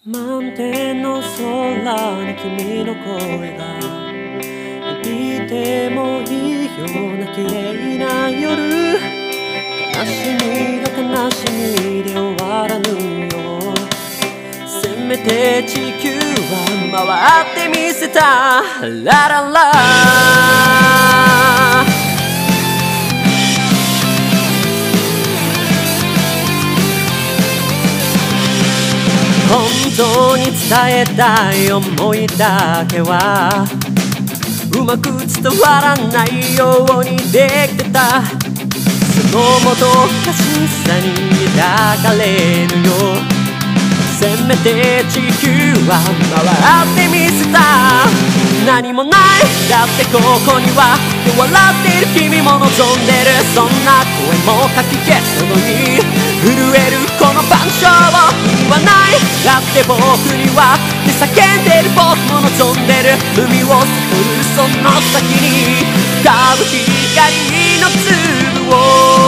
満天の空に君の声が響いてもいいような綺麗な夜、悲しみが悲しみで終わらぬよ。せめて地球は回ってみせたラララ。本当に伝えたい思いだけはうまく伝わらないようにできてた。そのもどかしさに抱かれるよ。せめて地球は回ってみせた。何もないだってここには笑っている君も望んでる。そんな声もかき消すのに震えるこの感傷を意味はない。だって僕にはって叫んでる僕も望んでる。海を悟るその先に浮かぶ光の粒を